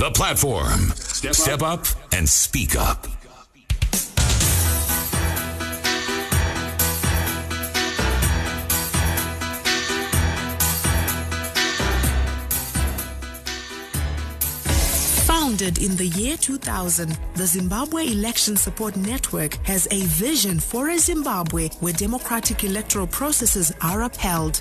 The platform. Step up and speak up. Founded in the year 2000, the Zimbabwe Election Support Network has a vision for a Zimbabwe where democratic electoral processes are upheld.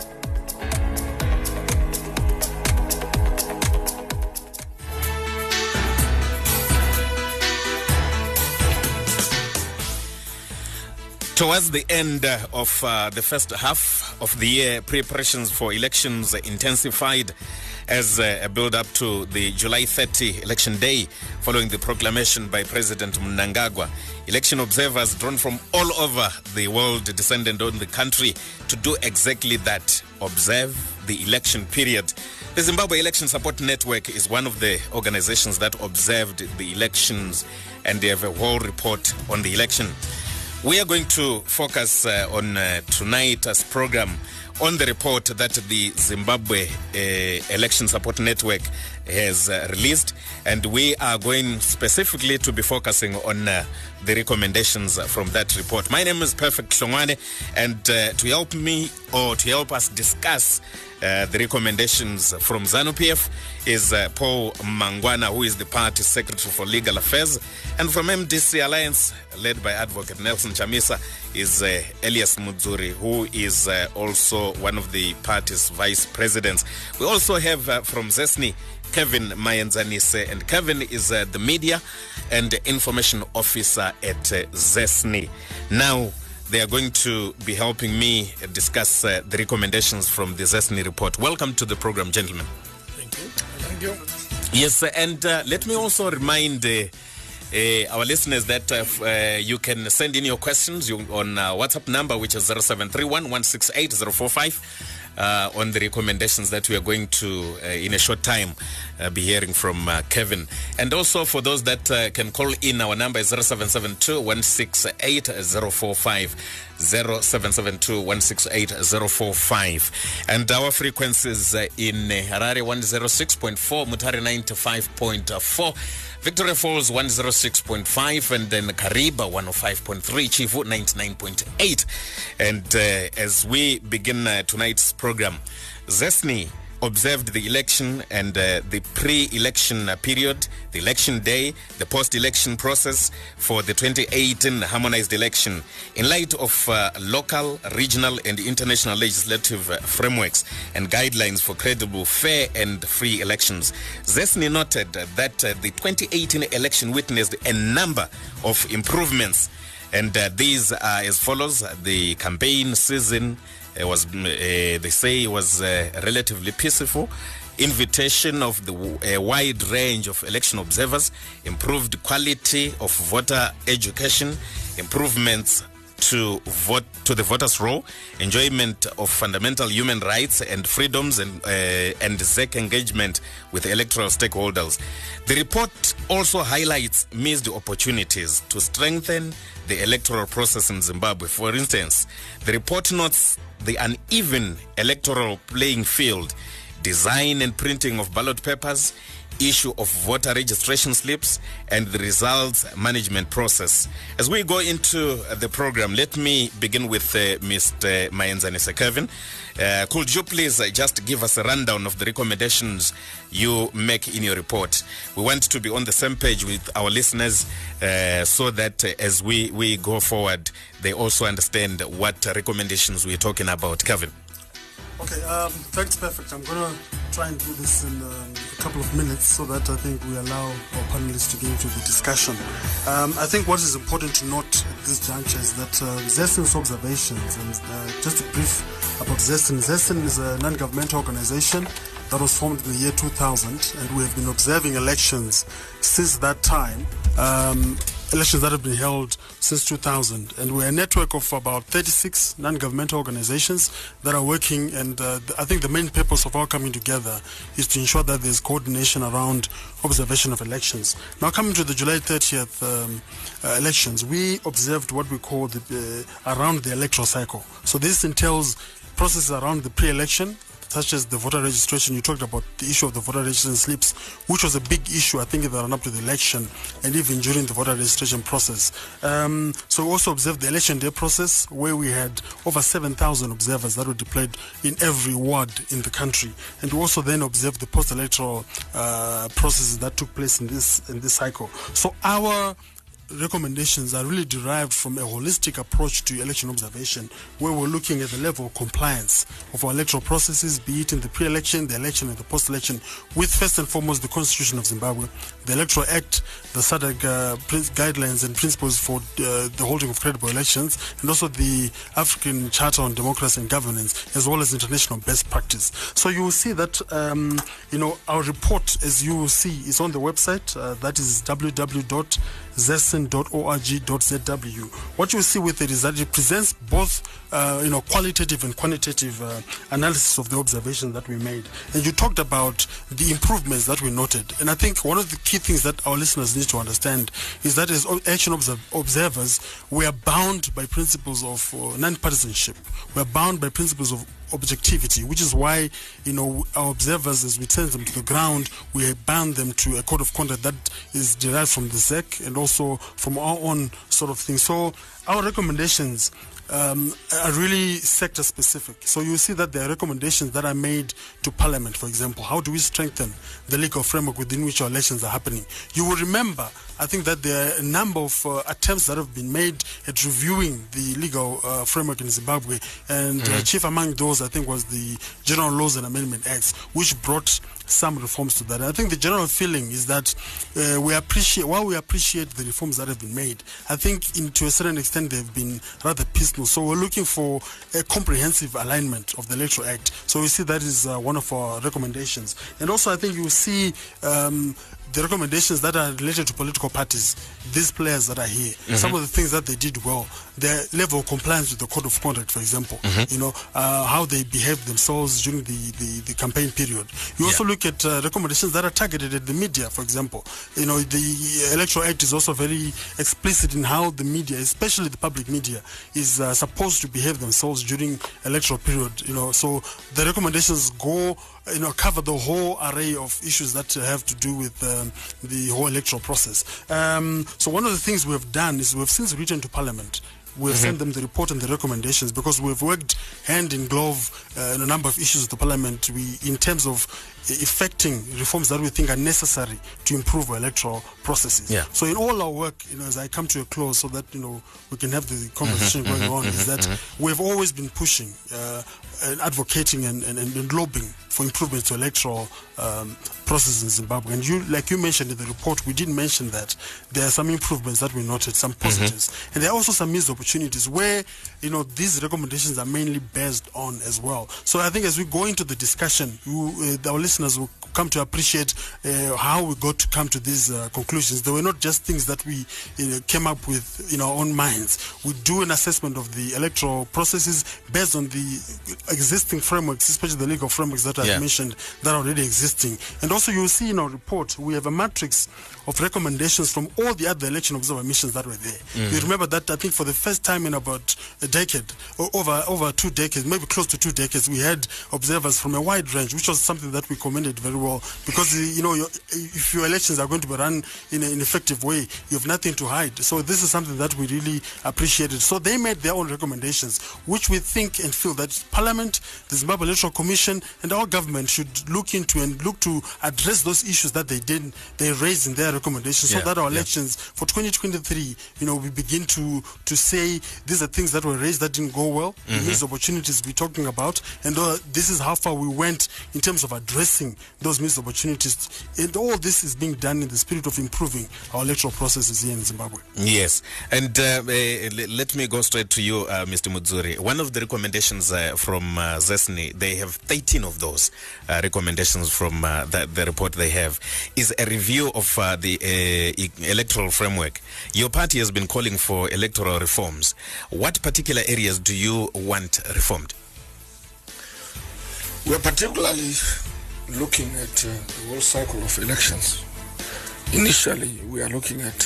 Towards the end of the first half of the year, preparations for elections intensified as a build-up to the July 30 election day following the proclamation by President Mnangagwa. Election observers drawn from all over the world descended on the country to do exactly that, observe the election period. The Zimbabwe Election Support Network is one of the organizations that observed the elections, and they have a whole report on the election. We are going to focus on tonight's program on the report that the Zimbabwe Election Support Network has released, and we are going specifically to be focusing on the recommendations from that report. My name is Perfect Hlongwane, and to help me or to help us discuss the recommendations from ZANU-PF is Paul Mangwana, who is the party secretary for legal affairs, and from MDC Alliance, led by Advocate Nelson Chamisa, is Elias Mudzuri, who is also one of the party's vice presidents. We also have from ZESNI, Kevin Mayenzanise, and Kevin is the media and information officer at ZESNI. Now, they are going to be helping me discuss the recommendations from the ZESNI report. Welcome to the program, gentlemen. Thank you. Thank you. Yes, and let me also remind our listeners that you can send in your questions on WhatsApp number, which is 0731 168 045. On the recommendations that we are going to, in a short time, be hearing from Kevin. And also for those that can call in, our number is 0772 168 045. 0772 168 045. And our frequencies in Harare 106.4, Mutare 95.4, Victoria Falls 106.5, and then Kariba 105.3, Chivu 99.8. And as we begin tonight's program, ZESNI observed the election and the pre-election period, the election day, the post-election process for the 2018 harmonized election in light of local, regional, and international legislative frameworks and guidelines for credible, fair, and free elections. ZESNI noted that the 2018 election witnessed a number of improvements, and these are as follows. The campaign season was, they say, was relatively peaceful. Invitation of a wide range of election observers, improved quality of voter education, improvements to the voters' role, enjoyment of fundamental human rights and freedoms, and ZEC engagement with electoral stakeholders. The report also highlights missed opportunities to strengthen the electoral process in Zimbabwe. For instance, the report notes the uneven electoral playing field, design and printing of ballot papers, issue of voter registration slips, and the results management process. As we go into the program, let me begin with Mr. Mayenzanise. Kevin, could you please just give us a rundown of the recommendations you make in your report? We want to be on the same page with our listeners so that as we go forward, they also understand what recommendations we're talking about. Kevin. Okay, thanks, Perfect. I'm going to try and do this in a couple of minutes so that I think we allow our panelists to get into the discussion. I think what is important to note at this juncture is that ZESN's observations, and just a brief about ZESN. ZESN is a non-governmental organization that was formed in the year 2000, and we have been observing elections since that time. Elections that have been held since 2000, and we're a network of about 36 non-governmental organizations that are working, and I think the main purpose of our coming together is to ensure that there's coordination around observation of elections. Now, coming to the July 30th elections, we observed what we call around the electoral cycle. So this entails processes around the pre-election, such as the voter registration. You talked about the issue of the voter registration slips, which was a big issue, I think, in the run-up to the election and even during the voter registration process. So we also observed the election day process, where we had over 7,000 observers that were deployed in every ward in the country. And we also then observed the post-electoral processes that took place in this cycle. So our recommendations are really derived from a holistic approach to election observation, where we're looking at the level of compliance of our electoral processes, be it in the pre-election, the election, and the post-election, with first and foremost the Constitution of Zimbabwe, the Electoral Act, the SADC guidelines and principles for the holding of credible elections, and also the African Charter on Democracy and Governance, as well as international best practice. So you will see that our report, as you will see, is on the website. That is www.zesn.org.zw. What you will see with it is that it presents both qualitative and quantitative analysis of the observations that we made. And you talked about the improvements that we noted. And I think one of the key things that our listeners need to understand is that as election observers, we are bound by principles of non-partisanship. We are bound by principles of objectivity, which is why our observers, as we send them to the ground, we bind them to a code of conduct that is derived from the ZEC and also from our own sort of thing. So our recommendations are really sector specific. So you see that there are recommendations that are made to Parliament, for example. How do we strengthen the legal framework within which our elections are happening? You will remember, I think, that there are a number of attempts that have been made at reviewing the legal framework in Zimbabwe, and chief among those, I think, was the General Laws and Amendment Acts, which brought some reforms to that. And I think the general feeling is that while we appreciate the reforms that have been made, I think to a certain extent they've been rather piecemeal. So we're looking for a comprehensive alignment of the Electoral Act. So we see that is one of our recommendations. And also I think you will see the recommendations that are related to political parties, these players that are here, some of the things that they did well, their level of compliance with the code of conduct, for example, how they behaved themselves during the campaign period. You also look at recommendations that are targeted at the media, for example. The Electoral Act is also very explicit in how the media, especially the public media, is supposed to behave themselves during electoral period. So the recommendations cover the whole array of issues that have to do with the whole electoral process. So one of the things we have done is we have since written to Parliament. We've sent them the report and the recommendations, because we've worked hand in glove in a number of issues with the Parliament in terms of effecting reforms that we think are necessary to improve our electoral processes. Yeah. So in all our work, as I come to a close so that we can have the conversation going on, is that we've always been pushing and advocating and lobbying for improvements to electoral processes in Zimbabwe. And like you mentioned in the report, we did mention that there are some improvements that we noted, some positives, and there are also some missed opportunities where these recommendations are mainly based on as well. So I think as we go into the discussion, our listeners will come to appreciate how we got to come to these conclusions. They were not just things that we came up with in our own minds. We do an assessment of the electoral processes based on the existing frameworks, especially the legal frameworks that I've mentioned that are already existing. And also you will see in our report, we have a matrix of recommendations from all the other election observer missions that were there. You remember that I think for the first time in about a decade, or over 2 decades, maybe close to 2 decades, we had observers from a wide range, which was something that we commended very well, because if your elections are going to be run in an effective way, you have nothing to hide. So this is something that we really appreciated. So they made their own recommendations, which we think and feel that Parliament, the Zimbabwe Electoral Commission, and our government should look into and look to address those issues that they raised in their recommendations, so that our elections for 2023, we begin to say these are things that were raised that didn't go well, these opportunities we're talking about, and this is how far we went in terms of addressing those missed opportunities. And all this is being done in the spirit of improving our electoral processes here in Zimbabwe. Yes, and let me go straight to you, Mr. Mudzuri. One of the recommendations from ZESN, they have 13 of those recommendations from the report they have, is a review of the electoral framework. Your party has been calling for electoral reforms. What particular areas do you want reformed? We're particularly looking at the whole cycle of elections. Initially, we are looking at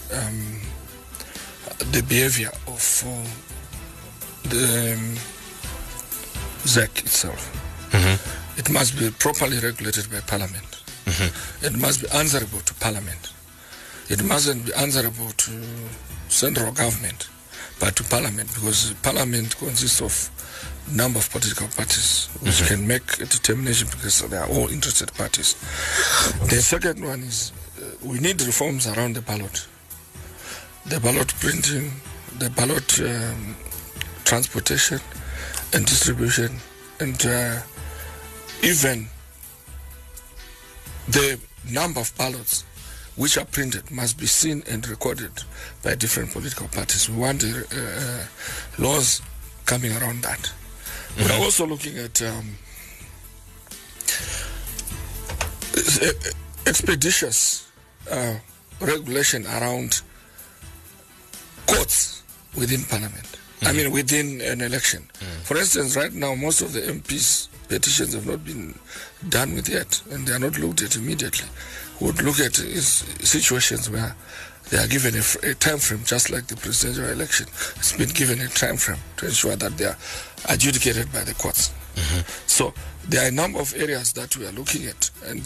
the behavior of the ZEC itself. it must be properly regulated by Parliament. It must be answerable to Parliament. It mustn't be answerable to central government, but to Parliament, because Parliament consists of a number of political parties which can make a determination because they are all interested parties. The second one is we need reforms around the ballot printing, the ballot transportation and distribution, and even the number of ballots which are printed must be seen and recorded by different political parties. We want laws coming around that. We are also looking at expeditious regulation around courts within Parliament. I mean, within an election. For instance, right now, most of the MPs' petitions have not been done with yet, and they are not looked at immediately. We would look at situations where they are given a time frame, just like the presidential election. It's been given a time frame to ensure that they are adjudicated by the courts. So there are a number of areas that we are looking at, and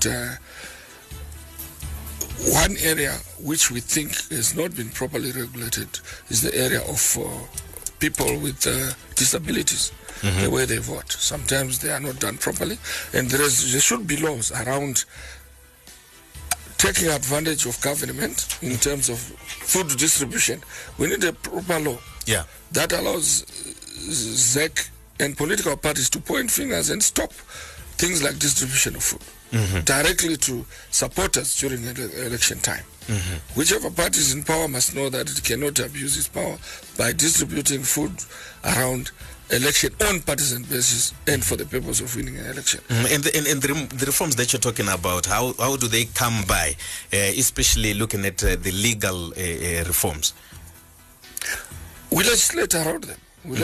one area which we think has not been properly regulated is the area of people with disabilities, the way they vote. Sometimes they are not done properly, and there should be laws around taking advantage of government in terms of food distribution. We need a proper law that allows ZEC and political parties to point fingers and stop things like distribution of food directly to supporters during election time. Whichever party is in power must know that it cannot abuse its power by distributing food around election on partisan basis and for the purpose of winning an election. And the reforms that you're talking about, how do they come by, especially looking at the legal reforms? We legislate around them.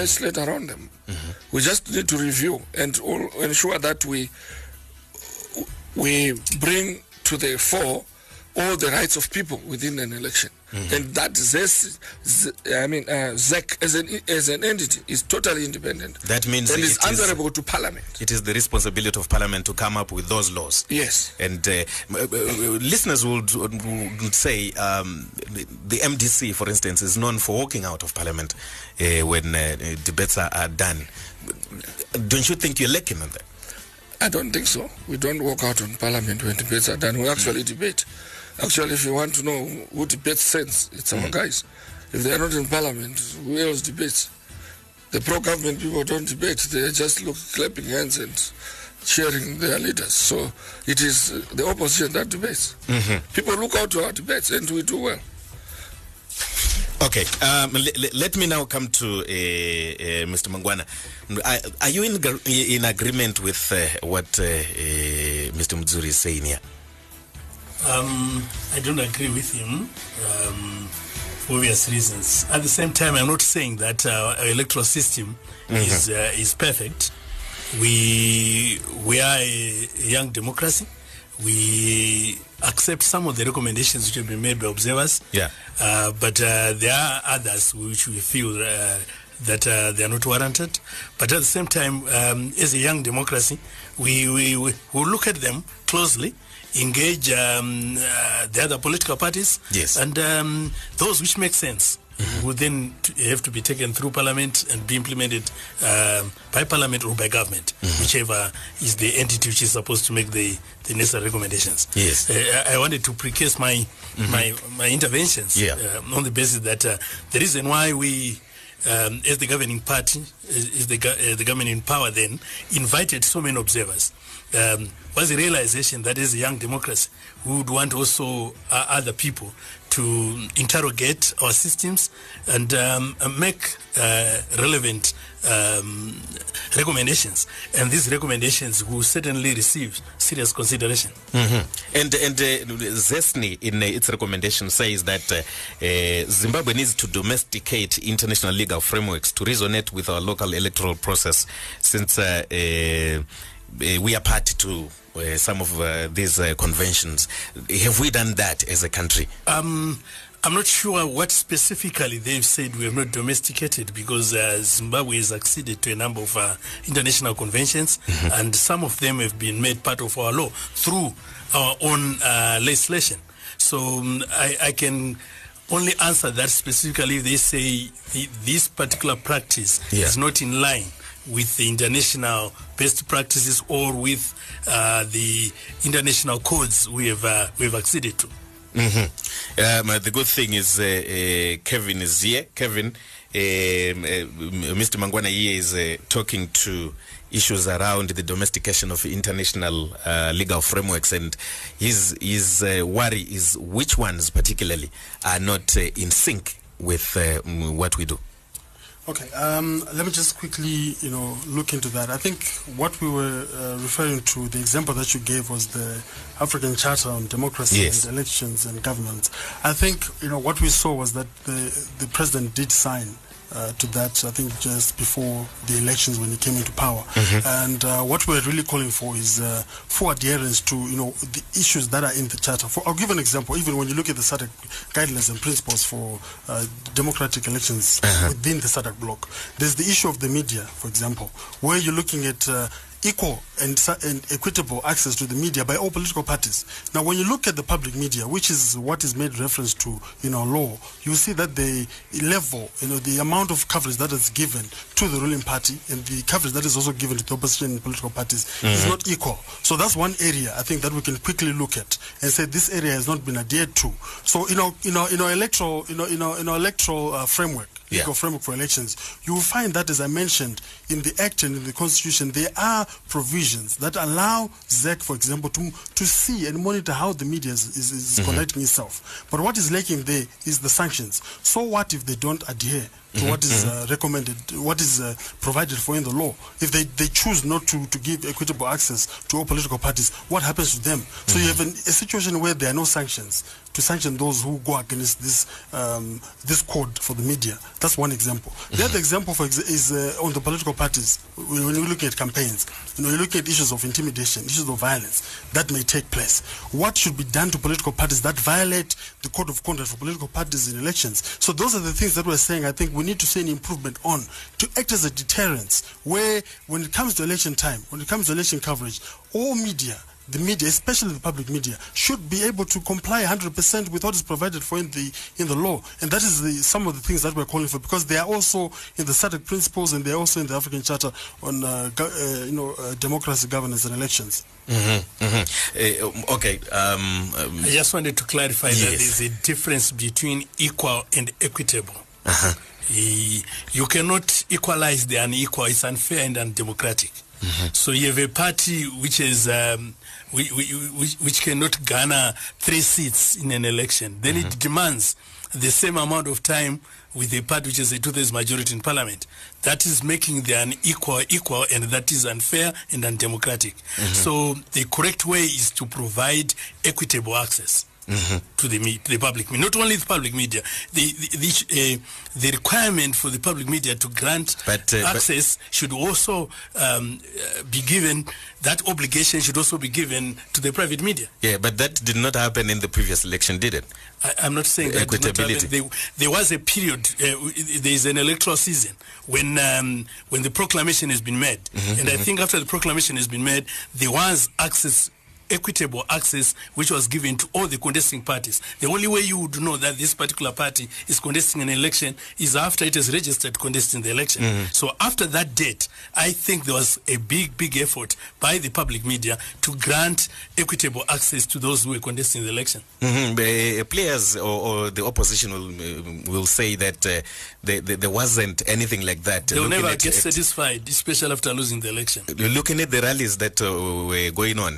We just need to review and ensure that we bring to the fore all the rights of people within an election. And that ZEC as an entity is totally independent. That means and is answerable to Parliament. It is the responsibility of Parliament to come up with those laws. Yes. And listeners would say the MDC, for instance, is known for walking out of Parliament when debates are done. Don't you think you're lacking on that? I don't think so. We don't walk out on Parliament when debates are done. We actually debate. Actually, if you want to know who debates sense, it's our guys. If they are not in Parliament, who else debates? The pro-government people don't debate. They just look clapping hands and cheering their leaders. So it is the opposition that debates. People look out to our debates, and we do well. Okay, let me now come to Mr. Mangwana. Are you in agreement with what Mr. Mudzuri is saying here? I don't agree with him for obvious reasons. At the same time, I'm not saying that our electoral system is perfect. We are a young democracy. We accept some of the recommendations which have been made by observers. But there are others which we feel that they are not warranted. But at the same time, as a young democracy, we will look at them closely, engage the other political parties, and those which make sense will then have to be taken through Parliament and be implemented by Parliament or by government, whichever is the entity which is supposed to make the necessary recommendations. I wanted to precase my interventions on the basis that the reason why we, as the governing party, is the government in power then, invited so many observers, was a realization that as a young democracy, we would want also other people to interrogate our systems and make relevant recommendations, and these recommendations will certainly receive serious consideration. And ZESNI in its recommendation says that Zimbabwe needs to domesticate international legal frameworks to resonate with our local electoral process, since we are party to some of these conventions. Have we done that as a country? I'm not sure what specifically they've said we have not domesticated, because Zimbabwe has acceded to a number of international conventions, and some of them have been made part of our law through our own legislation. So I can only answer that specifically if they say this particular practice is not in line with the international best practices or with the international codes we have acceded to. The good thing is Kevin is here. Kevin, Mr. Mangwana here is talking to issues around the domestication of international legal frameworks, and his worry is which ones particularly are not in sync with what we do. Okay, let me just quickly, look into that. I think what we were referring to, the example that you gave, was the African Charter on Democracy and Elections and Governance. I think, what we saw was that the president did sign to that, I think, just before the elections when he came into power. And what we're really calling for is for adherence to, the issues that are in the charter. I'll give an example. Even when you look at the SADC guidelines and principles for democratic elections within the SADC bloc, there's the issue of the media, for example, where you're looking at equal and equitable access to the media by all political parties. Now, when you look at the public media, which is what is made reference to in our law, you see that the level, the amount of coverage that is given to the ruling party and the coverage that is also given to the opposition political parties is not equal. So that's one area I think that we can quickly look at and say this area has not been adhered to. So in our electoral framework, legal framework for elections, you will find that, as I mentioned, in the Act and in the Constitution, there are provisions that allow ZEC, for example, to see and monitor how the media is conducting itself. But what is lacking there is the sanctions. So what if they don't adhere to what is recommended, what is provided for in the law? If they choose not to give equitable access to all political parties, what happens to them? So you have a situation where there are no sanctions to sanction those who go against this code for the media. That's one example. The other example is on the political parties. When you're looking at campaigns, you're looking at issues of intimidation, issues of violence that may take place. What should be done to political parties that violate the code of conduct for political parties in elections? So those are the things that we're saying I think we need to see an improvement on, to act as a deterrence, where when it comes to election time, when it comes to election coverage, all media, the media, especially the public media, should be able to comply 100% with what is provided for in the law. And that is some of the things that we're calling for, because they are also in the SADC principles and they are also in the African Charter on democracy, governance and elections. Okay. I just wanted to clarify that there's a difference between equal and equitable. You cannot equalize the unequal. It's unfair and undemocratic. So you have a party which is which cannot garner 3 seats in an election. Then it demands the same amount of time with a party which is a 2/3 majority in parliament. That is making the unequal equal, and that is unfair and undemocratic. So the correct way is to provide equitable access to the public media. Not only the public media, the requirement for the public media to grant access should also be given. That obligation should also be given to the private media. Yeah, but that did not happen in the previous election, did it? I'm not saying that did not happen. There was a period, there is an electoral season when the proclamation has been made. And I think after the proclamation has been made, there was equitable access which was given to all the contesting parties. The only way you would know that this particular party is contesting an election is after it is registered contesting the election. So after that date, I think there was a big effort by the public media to grant equitable access to those who were contesting the election. Players or the opposition will say that there wasn't anything like that. They will never get satisfied, especially after losing the election. Looking at the rallies that were going on,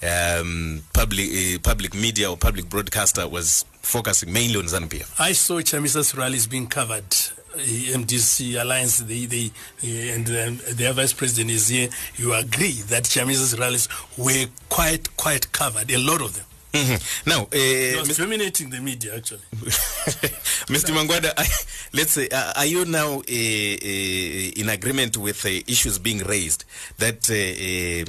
public media or public broadcaster was focusing mainly on ZANU-PF. I saw Chamisa's rallies being covered. MDC Alliance, and their vice president is here. You agree that Chamisa's rallies were quite covered, a lot of them. Now, it was dominating the media, actually. Mr. Mangwana, let's say, are you now in agreement with issues being raised that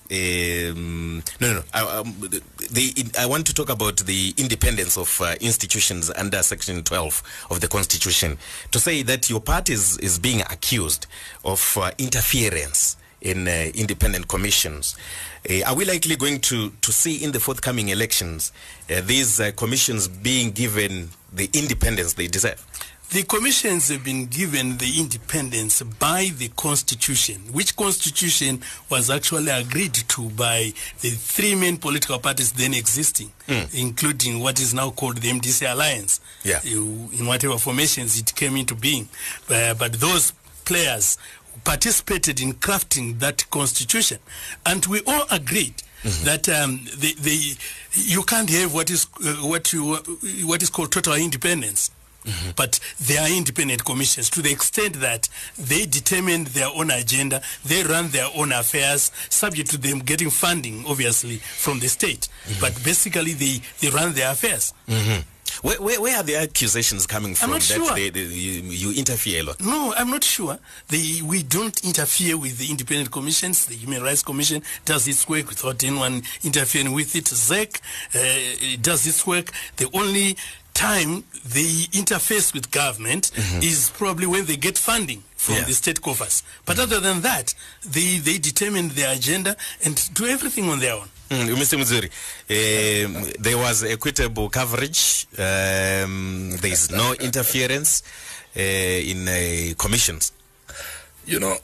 I want to talk about the independence of institutions under Section 12 of the Constitution. To say that your party is being accused of interference in independent commissions. Are we likely going to see in the forthcoming elections these commissions being given the independence they deserve? The commissions have been given the independence by the Constitution, which Constitution was actually agreed to by the three main political parties then existing, including what is now called the MDC Alliance, in whatever formations it came into being. But those players participated in crafting that Constitution, and we all agreed that you can't have what is called total independence. But they are independent commissions to the extent that they determine their own agenda, they run their own affairs, subject to them getting funding, obviously, from the state. But basically, they run their affairs. Where are the accusations coming from? I'm not sure. You interfere a lot? No, I'm not sure. We don't interfere with the independent commissions. The Human Rights Commission does its work without anyone interfering with it. ZEC does its work. The only time they interface with government is probably when they get funding from the state coffers. But other than that, they determine their agenda and do everything on their own. Mr. Muzuri, there was equitable coverage. There is no interference in commissions. You know,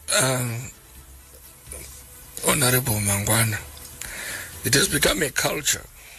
Honorable Mangwana, it has become a culture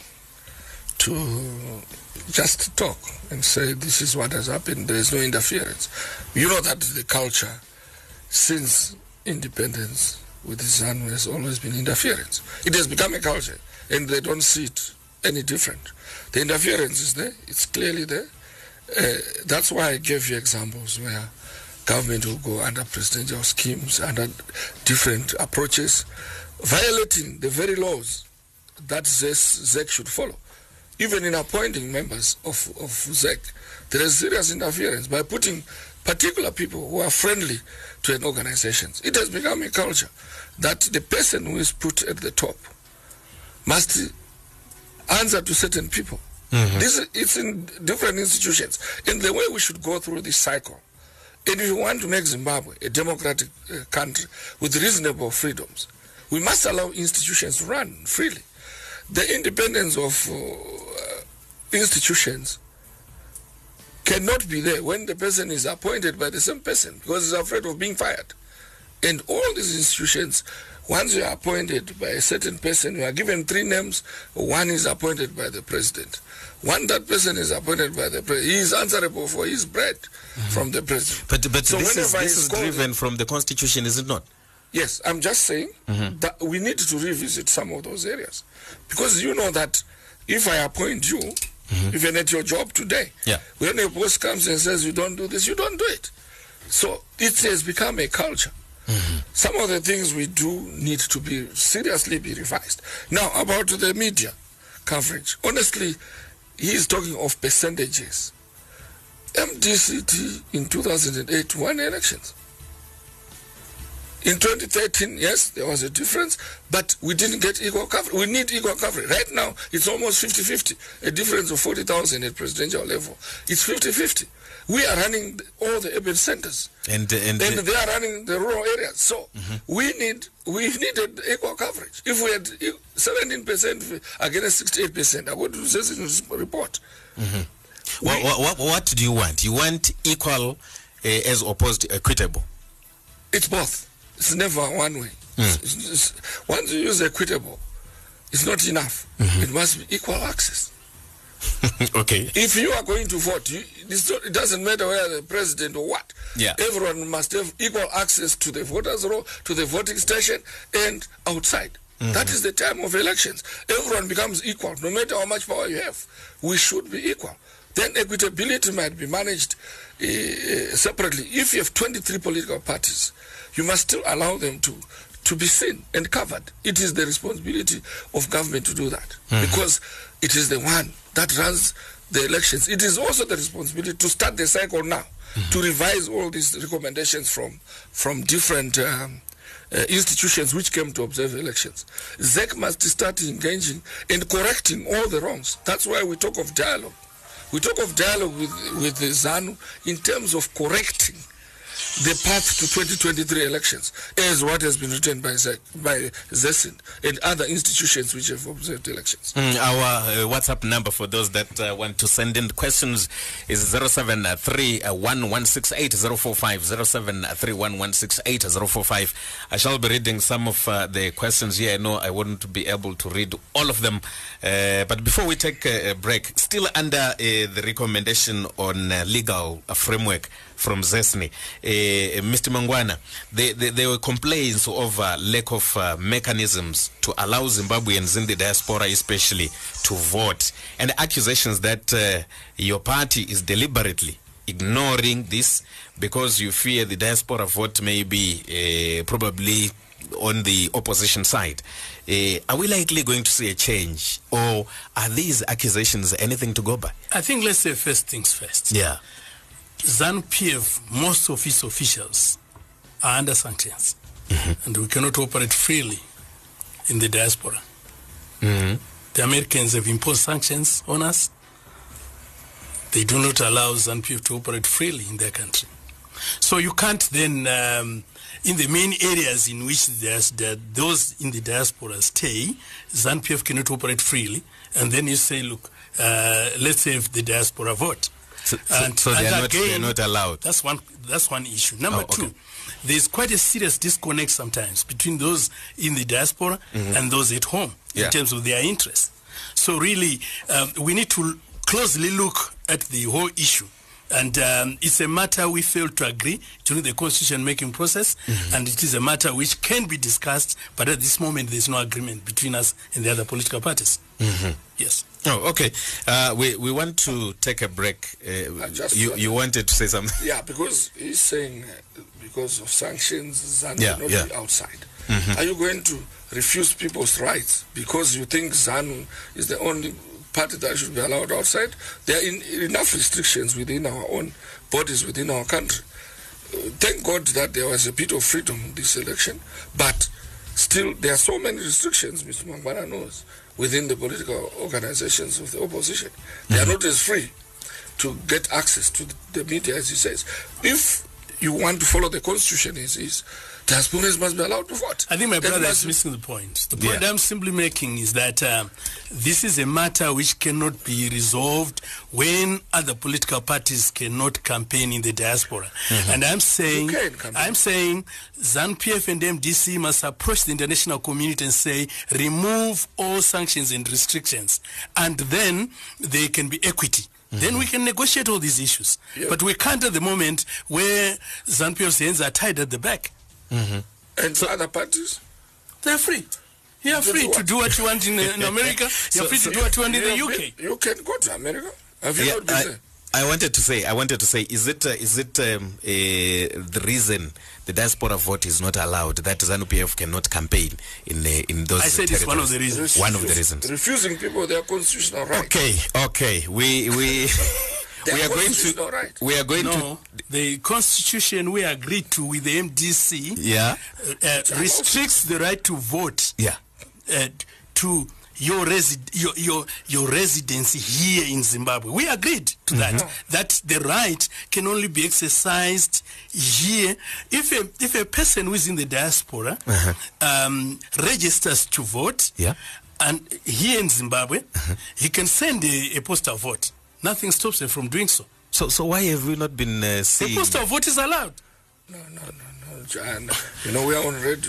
to just talk and say this is what has happened, there is no interference. You know that the culture since independence with the ZANU has always been interference. It has become a culture and they don't see it any different. The interference is there, it's clearly there. That's why I gave you examples where government will go under presidential schemes, under different approaches, violating the very laws that ZEC should follow. Even in appointing members of ZEC, there is serious interference by putting particular people who are friendly to an organization. It has become a culture that the person who is put at the top must answer to certain people. It's in different institutions. And the way we should go through this cycle, and if we want to make Zimbabwe a democratic country with reasonable freedoms, we must allow institutions to run freely. The independence of institutions cannot be there when the person is appointed by the same person because he's afraid of being fired. And all these institutions, once you are appointed by a certain person, you are given three names. One is appointed by the president. One, that person is appointed by the president. He is answerable for his bread from the president. But so this is driven from the Constitution, is it not? Yes, I'm just saying that we need to revisit some of those areas. Because you know that if I appoint you, even at your job today, when a boss comes and says you don't do this, you don't do it. So it has become a culture. Some of the things we do need to be seriously be revised. Now, about the media coverage. Honestly, he is talking of percentages. MDCT in 2008 won elections. In 2013, yes, there was a difference, but we didn't get equal coverage. We need equal coverage. Right now, it's almost 50-50, a difference of 40,000 at presidential level. It's 50-50. We are running all the urban centers, and they are running the rural areas. So we needed equal coverage. If we had 17% against 68%, according to this report. What do you want? You want equal as opposed to equitable? It's both. It's never one way. Once you use equitable, it's not enough. It must be equal access. Okay. If you are going to vote, it doesn't matter whether the president or what. Everyone must have equal access to the voters' roll, to the voting station, and outside. That is the time of elections. Everyone becomes equal, no matter how much power you have. We should be equal. Then equitability might be managed separately. If you have 23 political parties, you must still allow them to be seen and covered. It is the responsibility of government to do that because it is the one that runs the elections. It is also the responsibility to start the cycle now, to revise all these recommendations from different institutions which came to observe elections. ZEC must start engaging and correcting all the wrongs. That's why we talk of dialogue. We talk of dialogue with the ZANU in terms of correcting the path to 2023 elections, as what has been written by ZECIND and other institutions which have observed elections. Our WhatsApp number for those that want to send in questions is 0731168045, 0731168045. I shall be reading some of the questions here. I know I wouldn't be able to read all of them, but before we take a break, still under the recommendation on legal framework from ZESNI, Mr. Mangwana, there were complaints over lack of mechanisms to allow Zimbabweans in the diaspora especially to vote, and accusations that your party is deliberately ignoring this because you fear the diaspora vote may be probably on the opposition side. Are we likely going to see a change, or are these accusations anything to go by? I think let's say first things first. Yeah. ZANU-PF, most of its officials are under sanctions, and we cannot operate freely in the diaspora. The Americans have imposed sanctions on us. They do not allow ZANU-PF to operate freely in their country. So you can't then, in the main areas in which those in the diaspora stay, ZANU-PF cannot operate freely, and then you say, look, let's say if the diaspora vote. So they're not allowed. That's one issue. Number two, there's quite a serious disconnect sometimes between those in the diaspora and those at home in terms of their interests. So really, we need to closely look at the whole issue. And it's a matter we failed to agree during the constitution-making process, and it is a matter which can be discussed, but at this moment there's no agreement between us and the other political parties. Yes. Oh, okay. We want to take a break. You wanted to say something? Yeah, because he's saying because of sanctions, ZANU will not be outside. Are you going to refuse people's rights because you think ZANU is the only party that should be allowed outside? There are enough restrictions within our own bodies, within our country. Thank God that there was a bit of freedom this election, but still there are so many restrictions, Mr. Mangwana knows, within the political organizations of the opposition. They are not as free to get access to the media, as he says. If you want to follow the constitution as is, diasporans must be allowed to vote. I think my brother is missing the point. The point I'm simply making is that this is a matter which cannot be resolved when other political parties cannot campaign in the diaspora. And I'm saying ZANU-PF and MDC must approach the international community and say, remove all sanctions and restrictions, and then there can be equity. Then we can negotiate all these issues. But we can't at the moment where ZANU-PF's hands are tied at the back. And so other parties? They're free. You're free to do what you want in America. You're free to do what you want in the UK. You can go to America. Have you not been there? I wanted to say, is it the reason the diaspora vote is not allowed that ZANU-PF cannot campaign in those? I said it's one of the reasons. One of the reasons. Refusing people their constitutional right. Okay. We are going to. The constitution we agreed to with the MDC restricts the right to vote. To your residency here in Zimbabwe. We agreed to that the right can only be exercised here if a person who is in the diaspora registers to vote, and here in Zimbabwe he can send a postal vote. Nothing stops him from doing so. So why have we not been seeing? The postal vote is allowed. No, John. We are on radio.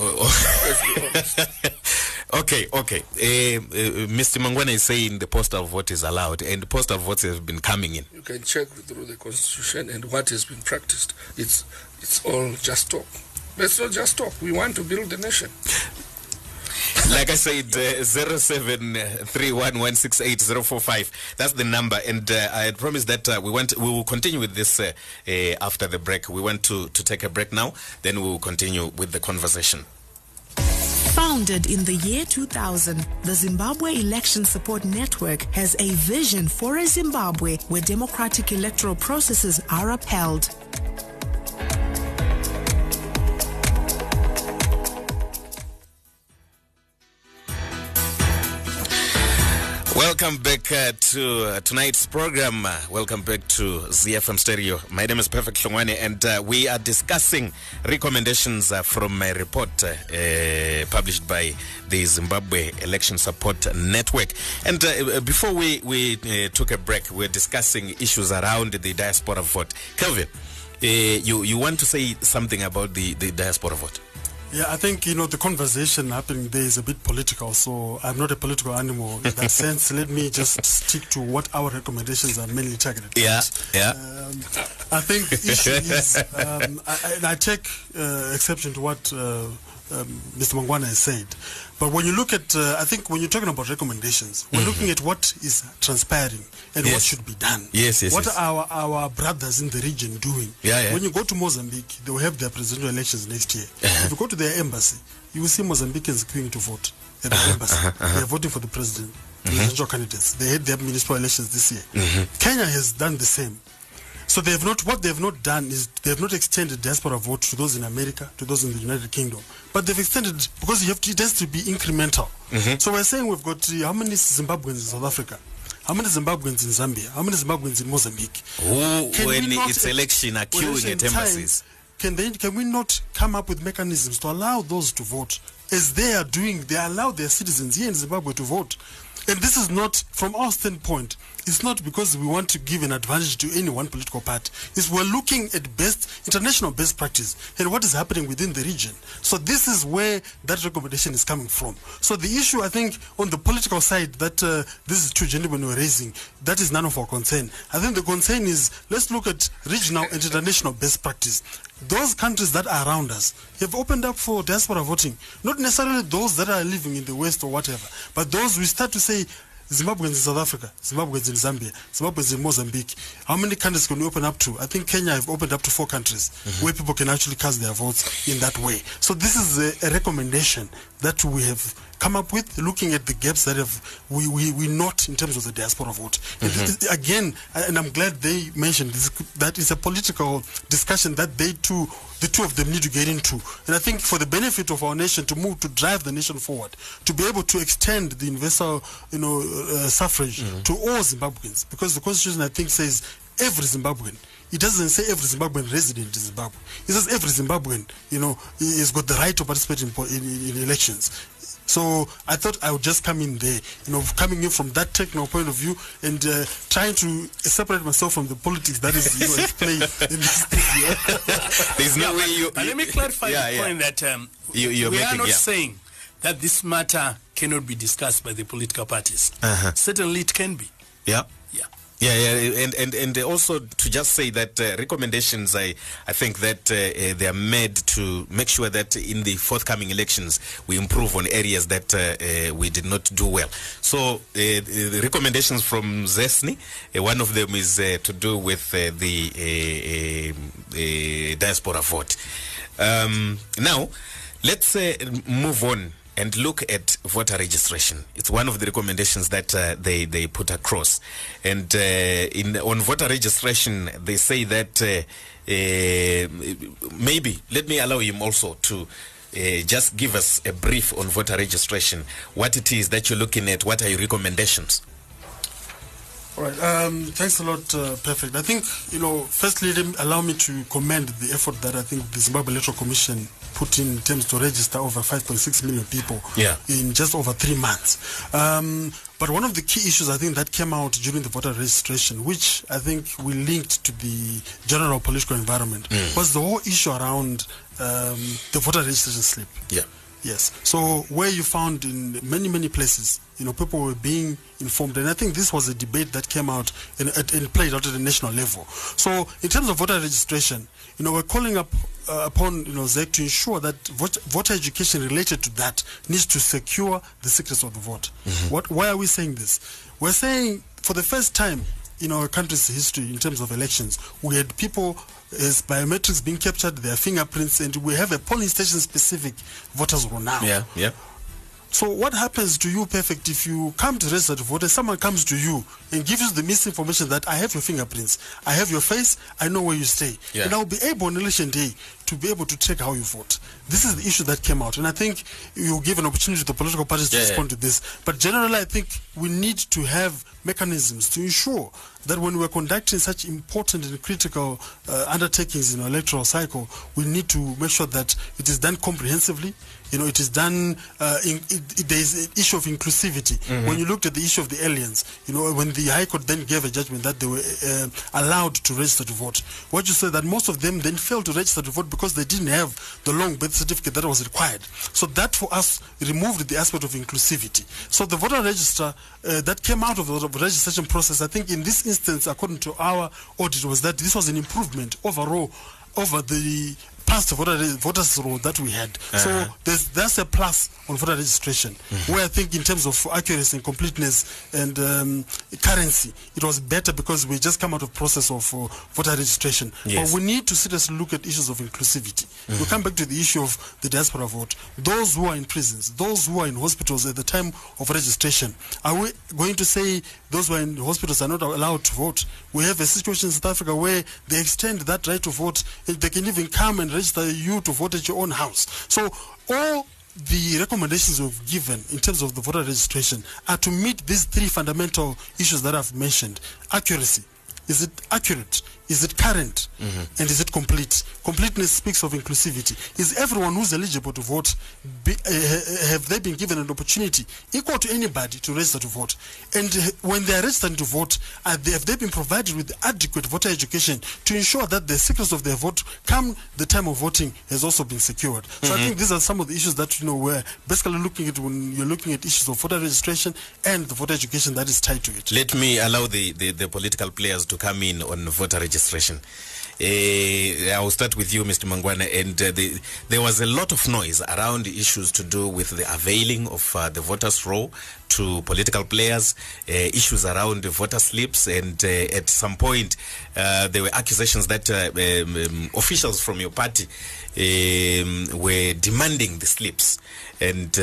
Okay. Mr. Mangwana is saying the postal vote is allowed, and the postal votes have been coming in. You can check through the constitution and what has been practiced. It's all just talk. Let's not just talk. We want to build the nation. Like I said, 0731168045. That's the number, and I had promised that we will continue with this after the break. We want to take a break now, then we will continue with the conversation. Founded in the year 2000, the Zimbabwe Election Support Network has a vision for a Zimbabwe where democratic electoral processes are upheld. Welcome back to tonight's program. Welcome back to ZFM Stereo. My name is Perfect Hlongwane, and we are discussing recommendations from a report published by the Zimbabwe Election Support Network. And before we took a break, we're discussing issues around the diaspora vote. Kelvin, you want to say something about the diaspora vote? Yeah, I think, the conversation happening there is a bit political, so I'm not a political animal in that sense. Let me just stick to what our recommendations are mainly targeted at. I think the issue is, I take exception to what Mr. Mangwana has said. But when you look at, I think when you're talking about recommendations, we're looking at what is transpiring and what should be done. What are our brothers in the region doing? When you go to Mozambique, they will have their presidential elections next year. If you go to their embassy, you will see Mozambicans queuing to vote at the embassy. They are voting for the presidential candidates. They had their municipal elections this year. Kenya has done the same. So what they have not done is they have not extended diaspora vote to those in America, to those in the United Kingdom. But they've extended because it has to be incremental. So we're saying we've got how many Zimbabweans in South Africa? How many Zimbabweans in Zambia? How many Zimbabweans in Mozambique? When it's election are queuing at embassies. Can we not come up with mechanisms to allow those to vote as they are doing? They allow their citizens here in Zimbabwe to vote. And this is not, from our standpoint, it's not because we want to give an advantage to any one political party. It's we're looking at international best practice and what is happening within the region. So this is where that recommendation is coming from. So the issue, I think, on the political side that this is two gentlemen were raising, that is none of our concern. I think the concern is, let's look at regional and international best practice. Those countries that are around us have opened up for diaspora voting. Not necessarily those that are living in the West or whatever, but those we start to say, Zimbabweans in South Africa, Zimbabweans in Zambia, Zimbabweans in Mozambique. How many countries can we open up to? I think Kenya have opened up to 4 countries where people can actually cast their votes in that way. So this is a recommendation that we have come up with, looking at the gaps that we not in terms of the diaspora vote. Again, and I'm glad they mentioned this, that is a political discussion that the two of them need to get into. And I think for the benefit of our nation to drive the nation forward, to be able to extend the universal, suffrage to all Zimbabweans, because the Constitution, I think, says every Zimbabwean. It doesn't say every Zimbabwean resident in Zimbabwe. It says every Zimbabwean, has got the right to participate in elections. So I thought I would just come in there, coming in from that technical point of view and trying to separate myself from the politics that is at play in this thing. There's no way you... Let me clarify the point that we are not saying that this matter cannot be discussed by the political parties. Certainly it can be. And also to just say that recommendations, I think that they are made to make sure that in the forthcoming elections we improve on areas that we did not do well. So the recommendations from ZESNI, one of them is to do with the diaspora vote. Now, let's move on and look at voter registration. It's one of the recommendations that they put across. And on voter registration, they say that maybe, let me allow him also to just give us a brief on voter registration, what it is that you're looking at, what are your recommendations? All right, thanks a lot, Perfect. I think, firstly, allow me to commend the effort that I think the Zimbabwe Electoral Commission put in terms to register over 5.6 million people in just over 3 months. But one of the key issues I think that came out during the voter registration, which I think we linked to the general political environment, was the whole issue around the voter registration slip. Yes. So where you found in many places, people were being informed, and I think this was a debate that came out and played out at the national level. So in terms of voter registration, we're calling upon ZEC to ensure that voter education related to that needs to secure the secrets of the vote. Why are we saying this? We're saying for the first time in our country's history in terms of elections, we had people as biometrics being captured, their fingerprints, and we have a polling station specific voters roll now. So what happens to you, Perfect, if you come to register to vote and someone comes to you and gives you the misinformation that I have your fingerprints, I have your face, I know where you stay, and I'll be able on election day to be able to check how you vote. This is the issue that came out, and I think you give an opportunity to the political parties to respond to this. But generally, I think we need to have mechanisms to ensure that when we're conducting such important and critical undertakings in our electoral cycle, we need to make sure that it is done comprehensively. It is done, there is an issue of inclusivity. When you looked at the issue of the aliens, when the High Court then gave a judgment that they were allowed to register to vote, what you said that most of them then failed to register to vote because they didn't have the long birth certificate that was required. So that for us removed the aspect of inclusivity. So the voter register that came out of the registration process, I think in this instance, according to our audit, was that this was an improvement overall over the past voters roll that we had. So that's a plus on voter registration, where I think in terms of accuracy and completeness and currency, it was better because we just come out of process of voter registration. But we need to seriously look at issues of inclusivity. We come back to the issue of the diaspora vote. Those who are in prisons, those who are in hospitals at the time of registration, are we going to say those who are in hospitals are not allowed to vote? We have a situation in South Africa where they extend that right to vote. They can even come and register you to vote at your own house. So all the recommendations we've given in terms of the voter registration are to meet these three fundamental issues that I've mentioned. Accuracy. Is it accurate? Is it current? And is it complete? Completeness speaks of inclusivity. Is everyone who's eligible to vote, have they been given an opportunity equal to anybody to register to vote? And when they are registering to vote, have they been provided with adequate voter education to ensure that the secrets of their vote come the time of voting has also been secured? So I think these are some of the issues that we're basically looking at when you're looking at issues of voter registration and the voter education that is tied to it. Let me allow the political players to come in on voter registration. I will start with you, Mr. Mangwana, and there was a lot of noise around issues to do with the availing of the voters' roll to political players, issues around voter slips, and at some point there were accusations that officials from your party were demanding the slips, and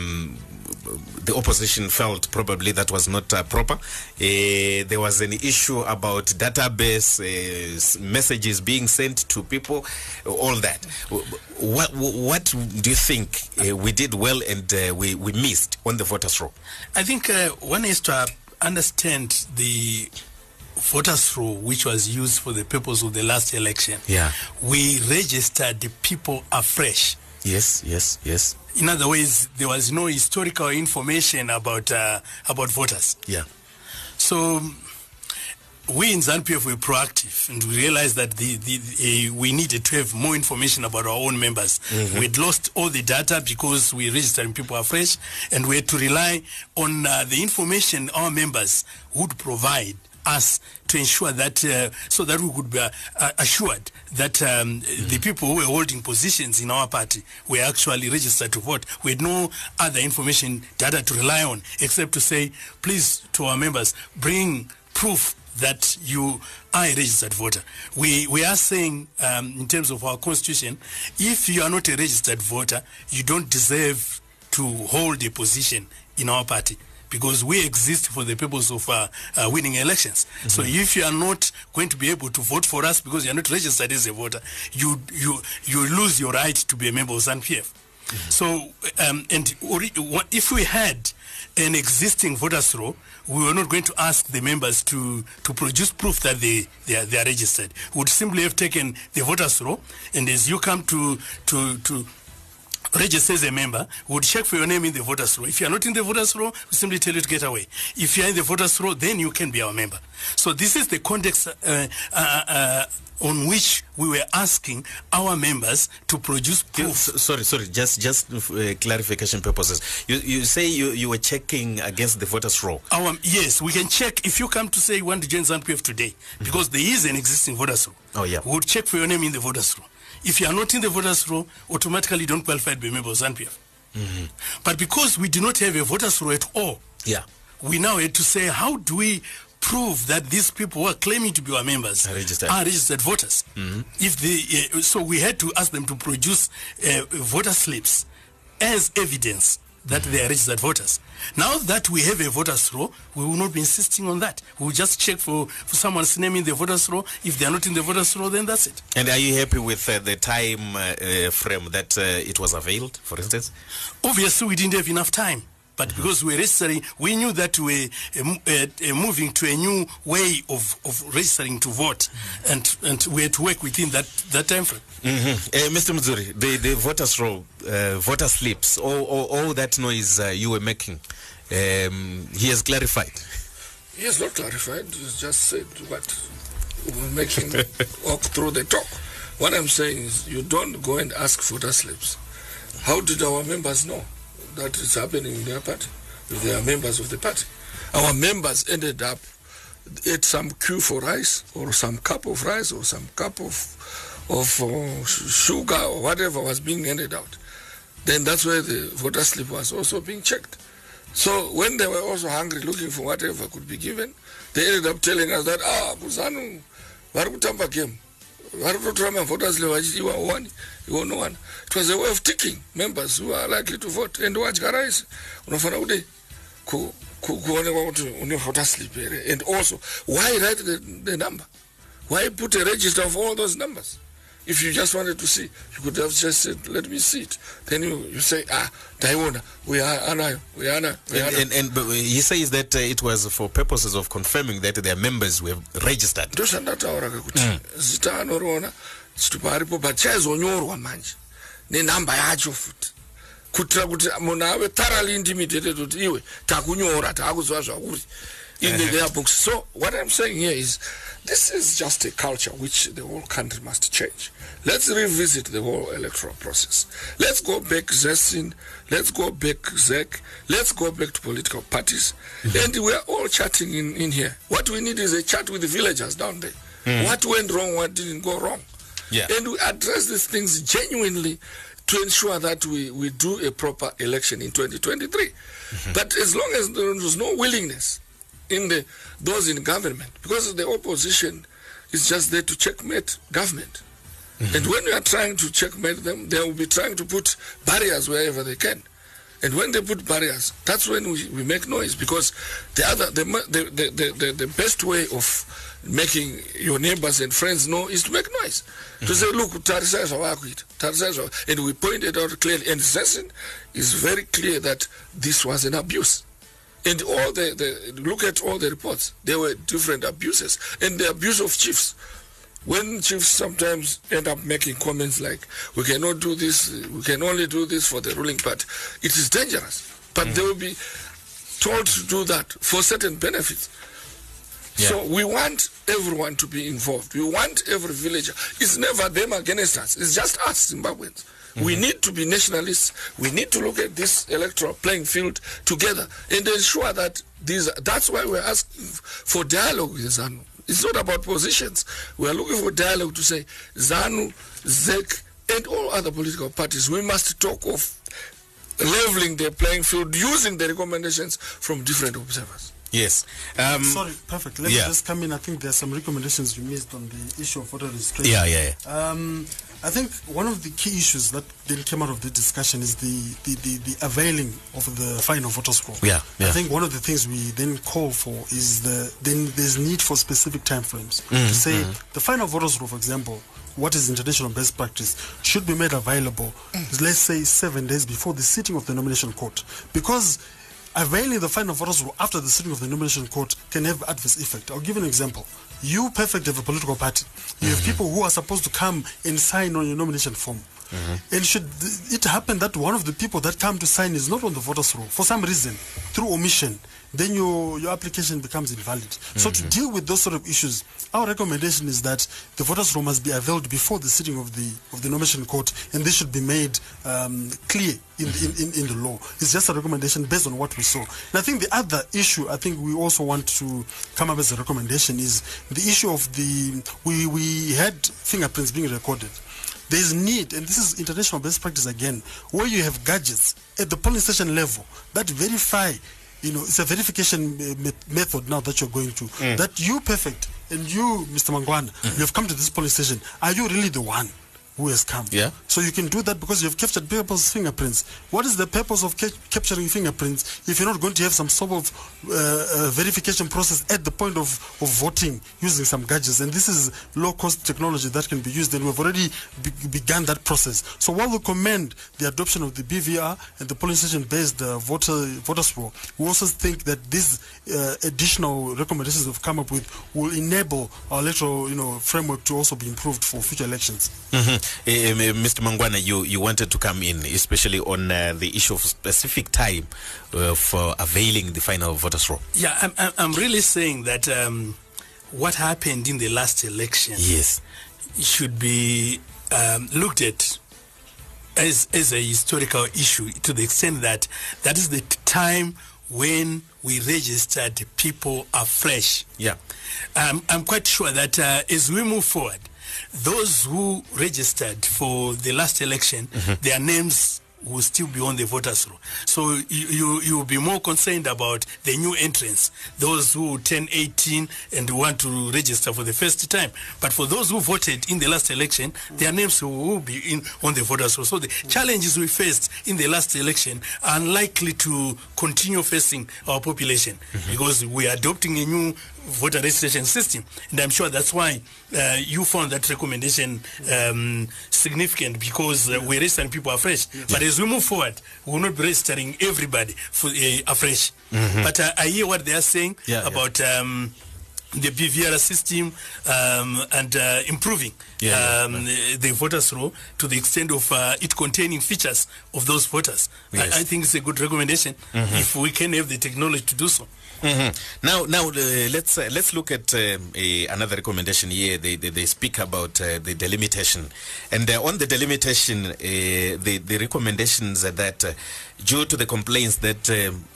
the opposition felt probably that was not proper. There was an issue about database messages being sent to people, all that. What do you think we did well and we missed on the voters' roll? I think one is to understand the voters' roll, which was used for the purpose of the last election. We registered the people afresh. Yes. In other words, there was no historical information about voters. So we in ZANU-PF were proactive, and we realized that we needed to have more information about our own members. We'd lost all the data because we registered people afresh, and we had to rely on the information our members would provide us to ensure that so that we could be assured that the people who were holding positions in our party were actually registered to vote. We had no other information data to rely on except to say, please, to our members, bring proof that you are a registered voter. We are saying in terms of our constitution, if you are not a registered voter, you don't deserve to hold a position in our party, because we exist for the purpose of winning elections. So if you are not going to be able to vote for us because you are not registered as a voter, you lose your right to be a member of ZANU-PF. So if we had an existing voters' roll, we were not going to ask the members to produce proof that they are registered. We would simply have taken the voters' roll, and as you come to register as a member, we would check for your name in the voters' roll. If you are not in the voters' roll, we simply tell you to get away. If you are in the voters' roll, then you can be our member. So this is the context on which we were asking our members to produce proof. Sorry, just clarification purposes. You say you were checking against the voters' roll? Yes, we can check. If you come to say you want to join ZANU-PF today, because there is an existing voters' roll, we would check for your name in the voters' roll. If you are not in the voters' roll, automatically you don't qualify to be a member of ZANU-PF. But because we do not have a voters' roll at all, we now had to say, how do we prove that these people who are claiming to be our members are registered voters? So we had to ask them to produce voter slips as evidence that they are registered voters. Now that we have a voters roll, we will not be insisting on that. We will just check for someone's name in the voters roll. If they are not in the voters roll, then that's it. And are you happy with the time frame that it was availed, for instance? Obviously, we didn't have enough time. But because we're registering, we knew that we're moving to a new way of registering to vote, and we had to work within that time frame. Mr. Mzuri, the voters roll, voter slips, all that noise you were making, he has clarified. He has not clarified. He just said what we're making walk through the talk. What I'm saying is, you don't go and ask voter slips. How did our members know that is happening in their party, if they are members of the party? Our members ended up at some queue for rice, or some cup of rice, or some cup of sugar, or whatever was being handed out. Then that's where the voter slip was also being checked. So when they were also hungry, looking for whatever could be given, they ended up telling us that, Kuzanu, varikutamba game. It was a way of ticking members who are likely to vote. And watch guys, voter slip. And also, why write the number? Why put a register of all those numbers? If you just wanted to see, you could have just said, let me see it. Then you say, Taiwana, we are. And he says that it was for purposes of confirming that their members were registered. Nenamba yacho futi kutira kuti munhu ave thoroughly intimidated kuti iwe takunyora taakuzwa zvauri in their books. So what I'm saying here is, this is just a culture which the whole country must change. Let's revisit the whole electoral process. Let's go back ZESIN, let's go back ZEC, let's go back to political parties. And we are all chatting in here. What we need is a chat with the villagers down there. What went wrong, what didn't go wrong. Yeah. And we address these things genuinely to ensure that we do a proper election in 2023. But as long as there was no willingness in those in government, because the opposition is just there to checkmate government. And when we are trying to checkmate them, they will be trying to put barriers wherever they can. And when they put barriers, that's when we make noise, because the best way of making your neighbors and friends know is to make noise. To say, look, and we pointed out clearly, and ZESIN is very clear that this was an abuse. And all look at all the reports. There were different abuses, and the abuse of chiefs. When chiefs sometimes end up making comments like, we cannot do this, we can only do this for the ruling party, it is dangerous. But they will be told to do that for certain benefits. Yeah. So we want everyone to be involved. We want every villager. It's never them against us. It's just us Zimbabweans. We need to be nationalists. We need to look at this electoral playing field together and ensure that that's why we're asking for dialogue with ZANU. It's not about positions. We are looking for dialogue to say, ZANU, ZEC, and all other political parties, we must talk of leveling the playing field using the recommendations from different observers. Yes. Sorry, perfect. Let me just come in. I think there are some recommendations you missed on the issue of voter registration. Yeah. I think one of the key issues that then came out of the discussion is the availing of the final voters roll. Yeah. I think one of the things we then call for is then there's need for specific timeframes to say the final voters roll, for example, what is international best practice, should be made available, let's say 7 days before the sitting of the nomination court, because availing the final voters roll after the sitting of the nomination court can have adverse effect. I'll give you an example. You perfect have a political party. You have people who are supposed to come and sign on your nomination form. And should it happen that one of the people that come to sign is not on the voters roll for some reason, through omission, then your application becomes invalid. So to deal with those sort of issues, our recommendation is that the voters roll must be availed before the sitting of the nomination court, and this should be made clear in the law. It's just a recommendation based on what we saw. And I think the other issue I think we also want to come up as a recommendation is the issue of we had fingerprints being recorded. There is need, and this is international best practice again, where you have gadgets at the polling station level that verify, it's a verification method now that you're going to, that you perfect, and you, Mr. Mangwana, you have come to this polling station. Are you really the one? who has come. Yeah. So you can do that because you've captured people's fingerprints. What is the purpose of capturing fingerprints if you're not going to have some sort of verification process at the point of voting using some gadgets? And this is low-cost technology that can be used, and we've already begun that process. So while we commend the adoption of the BVR and the polling station-based voters roll, we also think that these additional recommendations we've come up with will enable our electoral framework to also be improved for future elections. Mr. Mangwana, you wanted to come in, especially on the issue of specific time for availing the final voters roll. Yeah, I'm really saying that what happened in the last election, yes, should be looked at as a historical issue, to the extent that that is the time when we registered people afresh. Yeah, I'm quite sure that as we move forward, those who registered for the last election, their names will still be on the voters roll. So you will be more concerned about the new entrants, those who turn 18 and want to register for the first time. But for those who voted in the last election, their names will be on the voters roll. So the challenges we faced in the last election are unlikely to continue facing our population, because we are adopting a new voter registration system, and I'm sure that's why you found that recommendation significant, because we're registering people afresh. But as we move forward, we will not be registering everybody for afresh. But I hear what they are saying about the BVR system and improving the voters roll to the extent of it containing features of those voters. I think it's a good recommendation if we can have the technology to do so. Now, let's look at another recommendation here. They speak about the delimitation, and on the delimitation, the recommendations are that due to the complaints that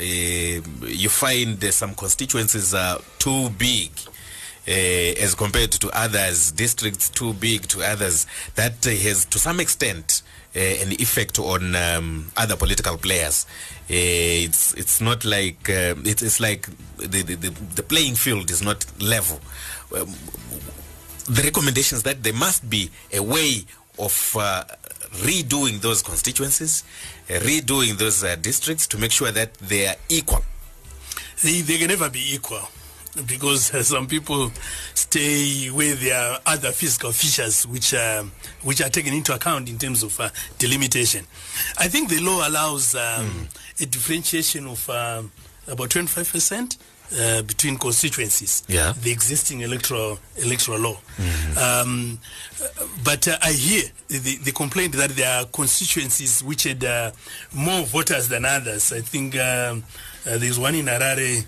you find some constituencies are too big as compared to others, districts too big to others, that has to some extent an effect on other political players. It's not like it's like the playing field is not level. The recommendations that there must be a way of redoing those constituencies, redoing those districts to make sure that they are equal. They can never be equal, because some people stay with their other physical features which are taken into account in terms of delimitation. I think the law allows a differentiation of about 25% between constituencies, the existing electoral law. But I hear the complaint that there are constituencies which had more voters than others. I think there's one in Harare.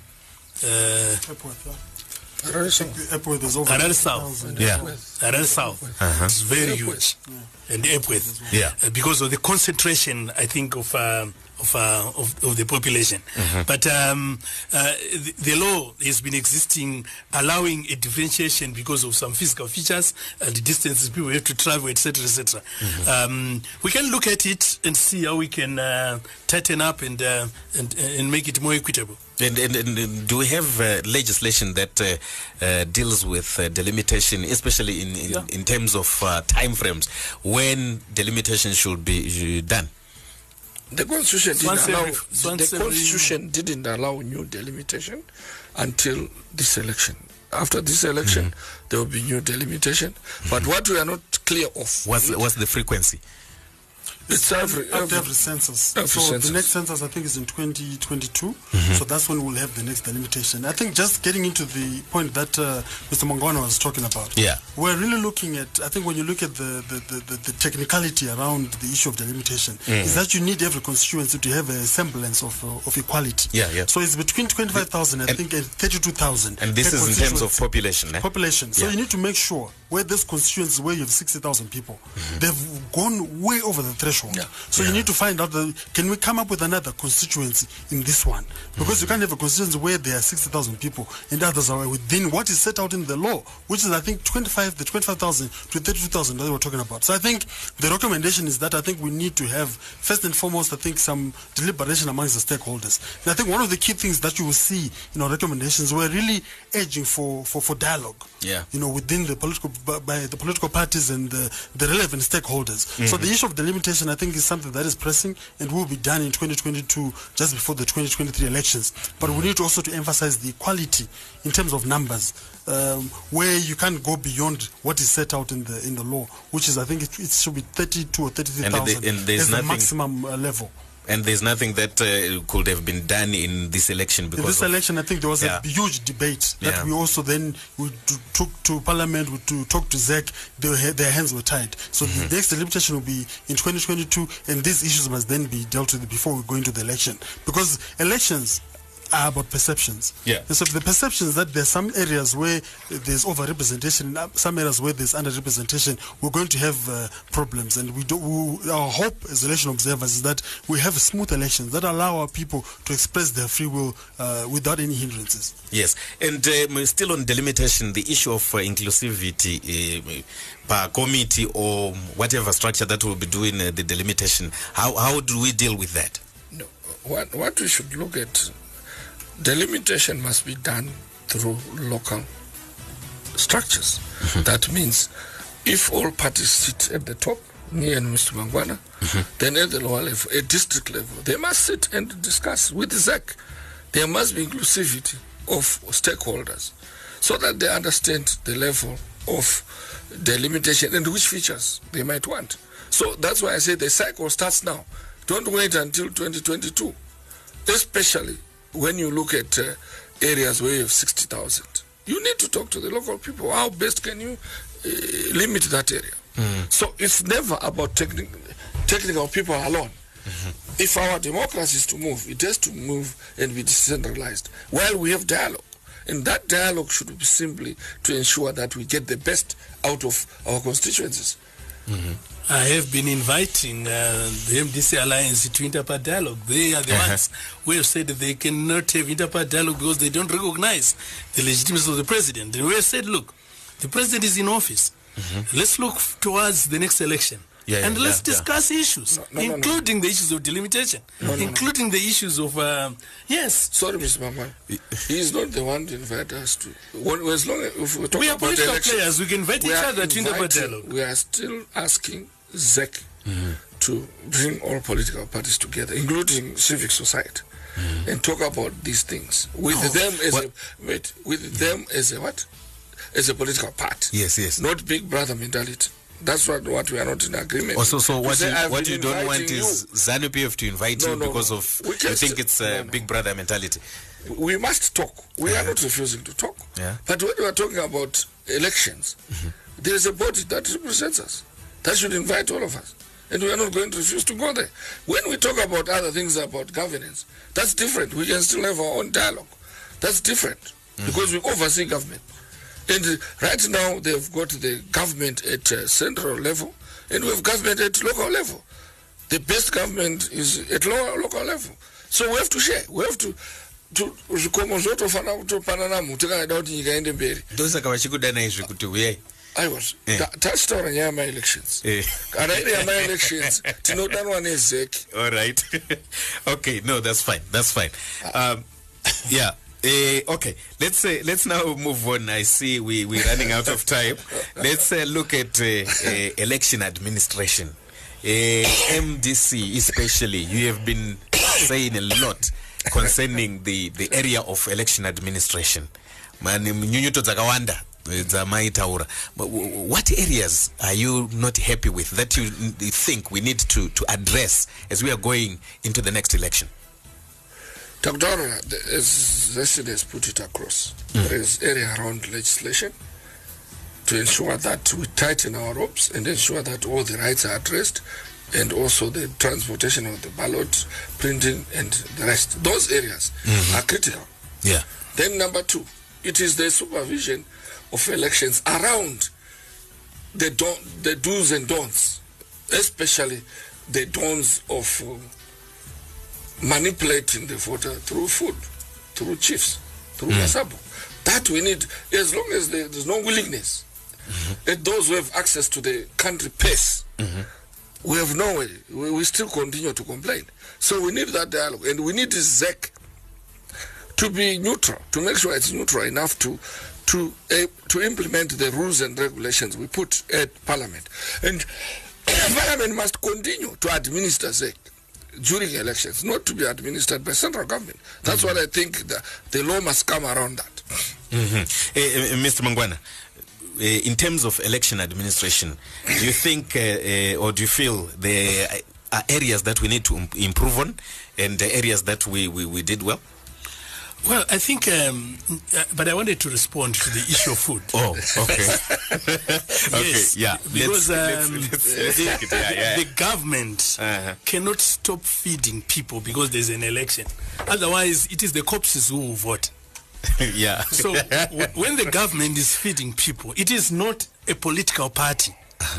Epworth is over Harare South. Harare South. It's very huge. And Epworth. Because of the concentration, I think, of the population. But the law has been existing, allowing a differentiation because of some physical features, the distances people have to travel, etc., etc. We can look at it and see how we can tighten up and make it more equitable. And do we have legislation that deals with delimitation, especially in terms of time frames, when delimitation should be done? The Constitution didn't allow new delimitation until this election. After this election, there will be new delimitation. But what we are not clear of... What's the frequency? It's every census. The next census, I think, is in 2022. So that's when we'll have the next delimitation. I think just getting into the point that Mr. Mangwana was talking about. We're really looking at, I think when you look at the technicality around the issue of delimitation, is that you need every constituency to have a semblance of equality. So it's between 25,000, I think, and 32,000. And this is in terms of population. Population. So you need to make sure where this constituency, where you have 60,000 people, they've gone way over the threshold. threshold. So you need to find out, can we come up with another constituency in this one? Because you can't have a constituency where there are 60,000 people and others are within what is set out in the law, which is, I think, 25,000 to 32,000 that we were talking about. So I think the recommendation is that I think we need to have, first and foremost, I think some deliberation amongst the stakeholders. And I think one of the key things that you will see in our recommendations, we're really urging for dialogue. Within the by the political parties and the relevant stakeholders. So the issue of delimitation, I think, is something that is pressing and will be done in 2022, just before the 2023 elections. But we need also to emphasize the equality in terms of numbers, where you can't go beyond what is set out in the law, which is, I think, it should be 32 or 33,000 as the maximum level. And there's nothing that could have been done in this election because in this election, I think there was a huge debate that we also then took to Parliament, to talk to ZEC. Their hands were tied. So the next delimitation will be in 2022, and these issues must then be dealt with before we go into the election, because elections are about perceptions. And so the perceptions that there's some areas where there's overrepresentation, some areas where there's underrepresentation, we're going to have problems. And our hope as election observers is that we have smooth elections that allow our people to express their free will without any hindrances. Yes, and still on delimitation, the issue of inclusivity per committee or whatever structure that will be doing the delimitation, how do we deal with that? No, what we should look at, delimitation must be done through local structures. That means if all parties sit at the top, me and Mr. Mangwana, then at the lower level, at district level, they must sit and discuss with the ZEC. There must be inclusivity of stakeholders so that they understand the level of delimitation and which features they might want. So that's why I say the cycle starts now. Don't wait until 2022, especially when you look at areas where you have 60,000, you need to talk to the local people. How best can you limit that area? So it's never about technical people alone. If our democracy is to move, it has to move and be decentralized while we have dialogue. And that dialogue should be simply to ensure that we get the best out of our constituencies. I have been inviting the MDC Alliance to interparty dialogue. They are the ones who have said that they cannot have interparty dialogue because they don't recognize the legitimacy of the president. And we have said, look, the president is in office. Let's look towards the next election. Let's discuss issues, including the issues of delimitation, including the issues of, Sorry, Mr. Mama. He is not the one to invite us to. As long as we talk we are about political elections, players. We can invite each other to interparty dialogue. We are still asking ZEC to bring all political parties together, including civic society, and talk about these things with them as a what? As a political party. Yes. Not big brother mentality. That's what we are not in agreement. So what you don't want is ZANU-PF to invite you because of you think it's a big brother mentality. We must talk. We are not refusing to talk. But when we are talking about elections, there is a body that represents us. That should invite all of us. And we are not going to refuse to go there. When we talk about other things about governance, that's different. We can still have our own dialogue. That's different because we oversee government. And right now they've got the government at central level and we have government at local level. The best government is at local level. So we have to share. We have to I was touched on my elections. And my elections to know that one is sick. All right. Okay, no, that's fine. Okay, let's now move on. I see we're running out of time. Let's look at election administration. MDC especially, you have been saying a lot concerning the area of election administration. What areas are you not happy with that you think we need to address as we are going into the next election? Dr. as has put it across, there is area around legislation to ensure that we tighten our ropes and ensure that all the rights are addressed, and also the transportation of the ballot, printing, and the rest. Those areas are critical. Then number two, it is the supervision of elections around the do's and don'ts, especially the dawns of manipulating the voter through food, through chiefs, through Masabu. That we need, as long as there's no willingness. And those who have access to the country pace, we have no way. We still continue to complain. So we need that dialogue, and we need ZEC to be neutral, to make sure it's neutral enough to implement the rules and regulations we put at Parliament. And Parliament must continue to administer ZEC during elections, not to be administered by central government. That's what I think the law must come around that. Mr. Mangwana, in terms of election administration, do you think or do you feel there are areas that we need to improve on and the areas that we did well? Well, I think, but I wanted to respond to the issue of food. Oh, okay. Yes, yeah. Because let's take it. Yeah. The government cannot stop feeding people because there's an election. Otherwise, it is the corpses who will vote. Yeah. So when the government is feeding people, it is not a political party.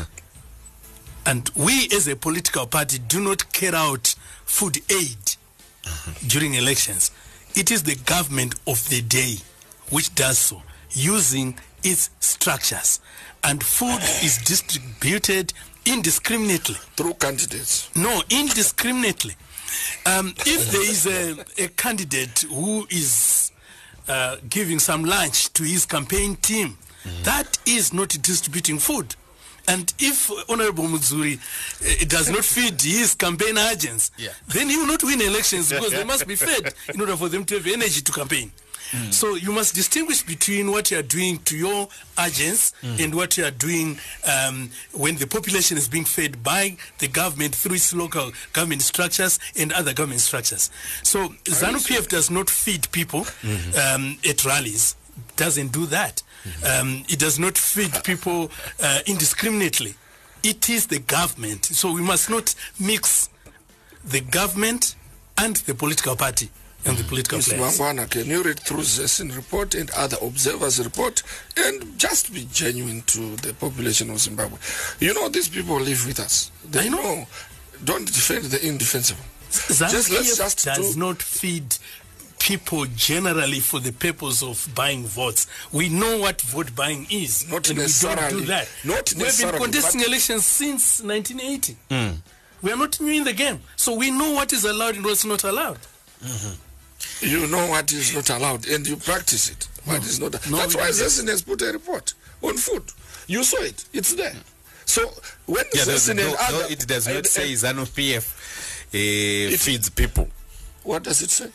And we as a political party do not carry out food aid during elections. It is the government of the day which does so, using its structures. And food is distributed indiscriminately. Through candidates? No, indiscriminately. If there is a candidate who is giving some lunch to his campaign team, that is not distributing food. And if Honorable Mutsuri does not feed his campaign agents, then he will not win elections because they must be fed in order for them to have energy to campaign. So you must distinguish between what you are doing to your agents and what you are doing when the population is being fed by the government through its local government structures and other government structures. So ZANU-PF does not feed people at rallies, doesn't do that. It does not feed people indiscriminately. It is the government. So we must not mix the government and the political party and the political players. Mr. Mangwana, can you read through the report and other observers' report and just be genuine to the population of Zimbabwe? You know, these people live with us. They know. Don't defend the indefensible. ZANU-PF does not feed people generally for the purpose of buying votes. We know what vote buying is. Not and necessarily. We don't do that. We've been contesting elections since 1980. We are not new in the game. So we know what is allowed and what's not allowed. You know what is not allowed and you practice it. What is not. That's why Zessin has put a report on food. You saw it. It's there. So when Zessin and other... it does not say ZANU-PF feeds people. What does it say?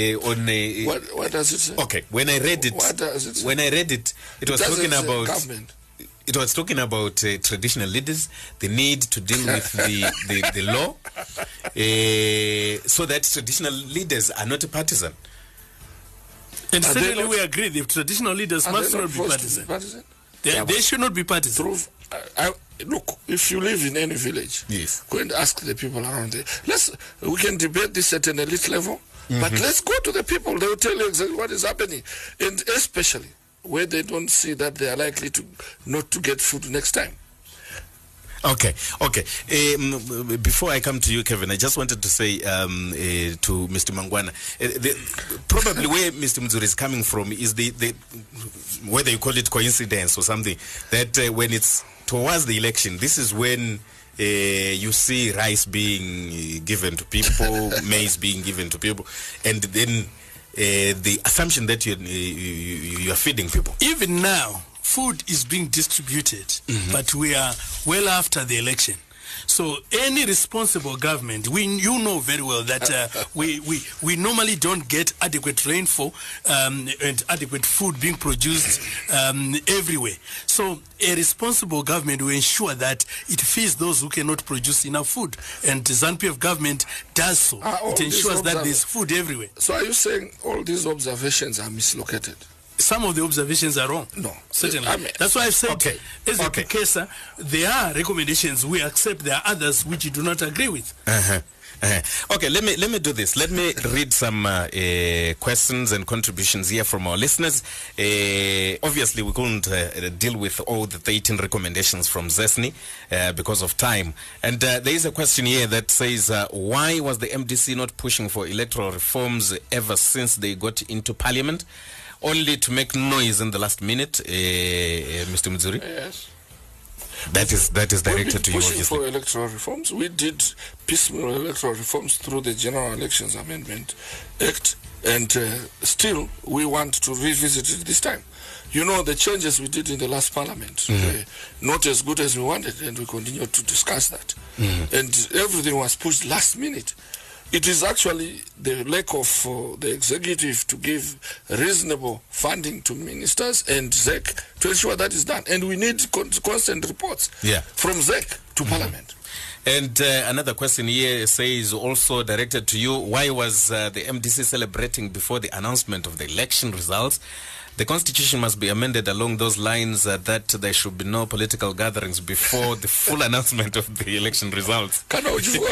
What does it say? Okay, when I read it, what does it say? When I read it, it was talking about government. It was talking about traditional leaders, the need to deal with the law, so that traditional leaders are not partisan. And certainly we agree, the traditional leaders must not be partisan. They should not be partisan. Look, if you live in any village, go and ask the people around there. We can debate this at an elite level, but let's go to the people. They will tell you exactly what is happening, and especially where they don't see that they are likely to not to get food next time. Okay. Before I come to you, Kevin, I just wanted to say to Mr. Mangwana, probably where Mr. Mutsuri is coming from is the whether you call it coincidence or something, that when it's towards the election, this is when you see rice being given to people, maize being given to people, and then the assumption that you are feeding people. Even now, food is being distributed, but we are well after the election. So any responsible government, you know very well that we normally don't get adequate rainfall and adequate food being produced everywhere. So a responsible government will ensure that it feeds those who cannot produce enough food. And the ZANU-PF government does so. It ensures that there's food everywhere. So are you saying all these observations are mislocated? Some of the observations are wrong. No. Certainly. That's why I've said, as a precursor, there are recommendations we accept. There are others which you do not agree with. Okay, let me do this. Let me read some questions and contributions here from our listeners. Obviously, we couldn't deal with all the 13 recommendations from ZESNI because of time. And there is a question here that says, why was the MDC not pushing for electoral reforms ever since they got into parliament, only to make noise in the last minute, Mr. Mzuri? Yes. That is directed to you, obviously. For electoral reforms. We did piecemeal electoral reforms through the General Elections Amendment Act, and still we want to revisit it this time. You know, the changes we did in the last parliament were not as good as we wanted, and we continue to discuss that. And everything was pushed last minute. It is actually the lack of the executive to give reasonable funding to ministers and ZEC to ensure that is done. And we need constant reports from ZEC to Parliament. And another question here says, also directed to you, why was the MDC celebrating before the announcement of the election results? The constitution must be amended along those lines that there should be no political gatherings before the full announcement of the election results. If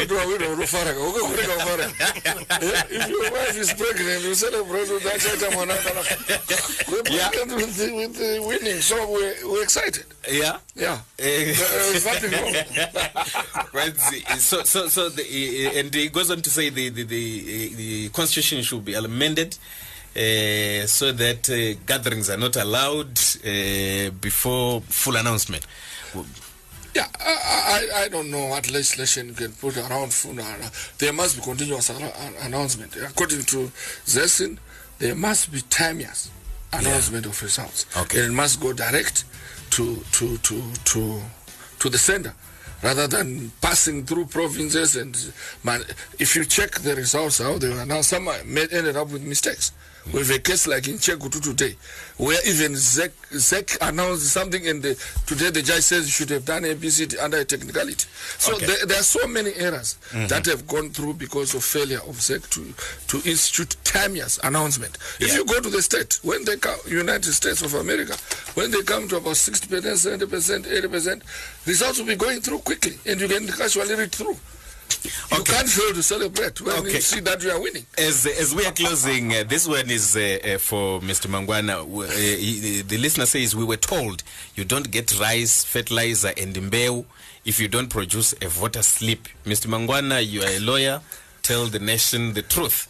your wife is pregnant, you celebrate with that item. We're pregnant with the winning, so we're excited. Yeah? Yeah. There's nothing wrong. Right. And he goes on to say the constitution should be amended so that gatherings are not allowed before full announcement. Yeah, I don't know what legislation you can put around full. There must be continuous announcement. According to ZESN, there must be timeless announcement of results. Okay. And it must go direct to the sender, rather than passing through provinces. And if you check the results, how they were announced, some ended up with mistakes. We have a case like in Chekutu today, where even ZEC announced something, and today the judge says you should have done ABC under a technicality. So there are so many errors that have gone through because of failure of ZEC to institute timeless announcement. If you go to the state, when they come, United States of America, when they come to about 60%, 70%, 80%, results will be going through quickly, and you can actually read through. You can't fail to celebrate when you see that you are winning. As we are closing, this one is for Mr. Mangwana. The listener says, we were told you don't get rice, fertilizer, and mbeu if you don't produce a voter slip. Mr. Mangwana, you are a lawyer. Tell the nation the truth.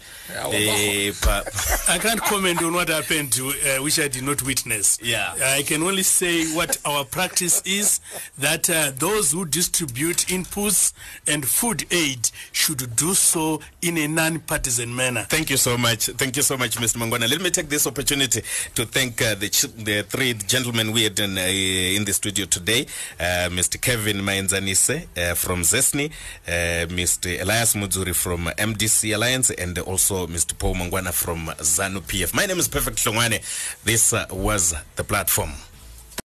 I can't comment on what happened, which I did not witness. I can only say what our practice is, that those who distribute inputs and food aid should do so in a non-partisan manner. Thank you so much. Thank you so much, Mr. Mangwana. Let me take this opportunity to thank the three gentlemen we had in the studio today. Mr. Kevin Mainzanise from ZESNI, Mr. Elias Muzuri from MDC Alliance, and also Mr. Paul Mangwana from ZANU-PF. My name is Perfect Hlongwane. This was The Platform.